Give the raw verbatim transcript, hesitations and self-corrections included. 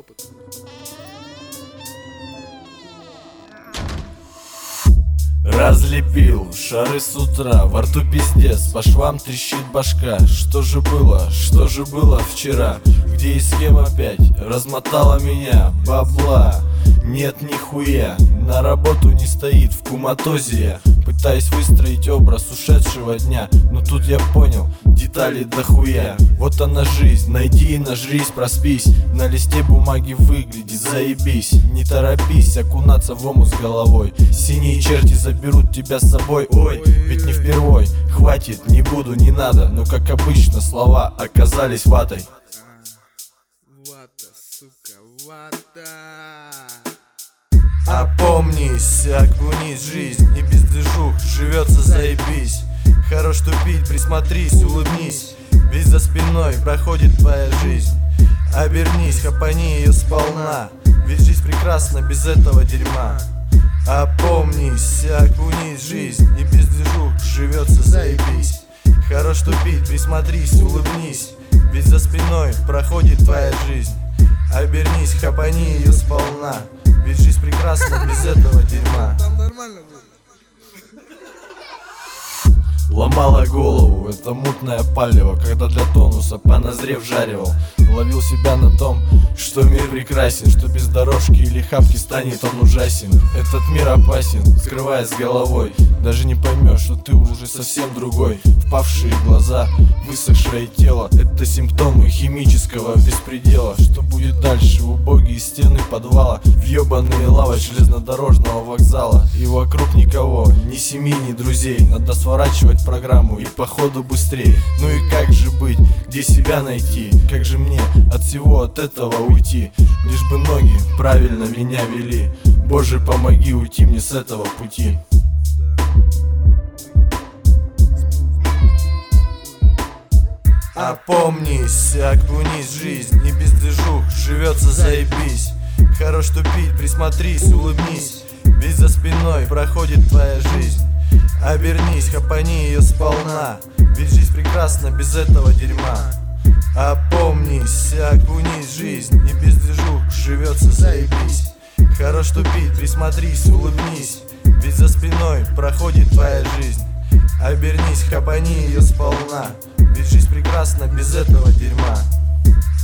опыт. Разлепил шары с утра, во рту пиздец, по швам трещит башка. Что же было, что же было вчера? Где и с кем опять размотала меня бабла? Нет нихуя, на работу не стоит, в куматозе я пытаюсь выстроить образ ушедшего дня. Но тут я понял, детали дохуя. Вот она жизнь, найди и нажрись, проспись. На листе бумаги выглядит заебись. Не торопись окунаться в омут с головой. Синие черти заберут тебя с собой. Ой, ведь не впервой, хватит, не буду, не надо. Но как обычно слова оказались ватой. Вата, сука, вата. Опомнись, окунись в жизнь, и без движух живется заебись. Хорош тупить, присмотрись, улыбнись, ведь за спиной проходит твоя жизнь. Обернись, хапани ее сполна, ведь жизнь прекрасна без этого дерьма. Опомнись, окунись в жизнь, и без движух живется заебись. Хорош тупить, присмотрись, улыбнись, ведь за спиной проходит твоя жизнь. Обернись, хапани ее сполна, ведь жизнь прекрасна без этого дерьма. Там нормально будет. Ломала голову, это мутное палево, когда для тонуса поназрев жаривал. Ловил себя на том, что мир прекрасен, что без дорожки или хапки станет он ужасен. Этот мир опасен, скрывая с головой, даже не поймешь, что ты уже совсем другой. Впавшие глаза, высохшее тело — это симптомы химического беспредела. Что будет дальше? Убогие стены подвала, въебанные лавы железнодорожного вокзала. И вокруг никого, ни семьи, ни друзей. Надо сворачивать программу и походу быстрее. Ну и как же быть, где себя найти? Как же мне от всего от этого уйти? Лишь бы ноги правильно меня вели. Боже, помоги уйти мне с этого пути. Опомнись, окунись в жизнь, и без движух живется заебись. Хорош тупить, присмотрись, улыбнись, ведь за спиной проходит твоя жизнь. Обернись, хапани ее сполна, ведь жизнь прекрасна без этого дерьма. Опомнись, окунись в жизнь, и без движух живется заебись. Хорош тупить, присмотрись, улыбнись, ведь за спиной проходит твоя жизнь. Обернись, хапани ее сполна, ведь жизнь прекрасна без этого дерьма.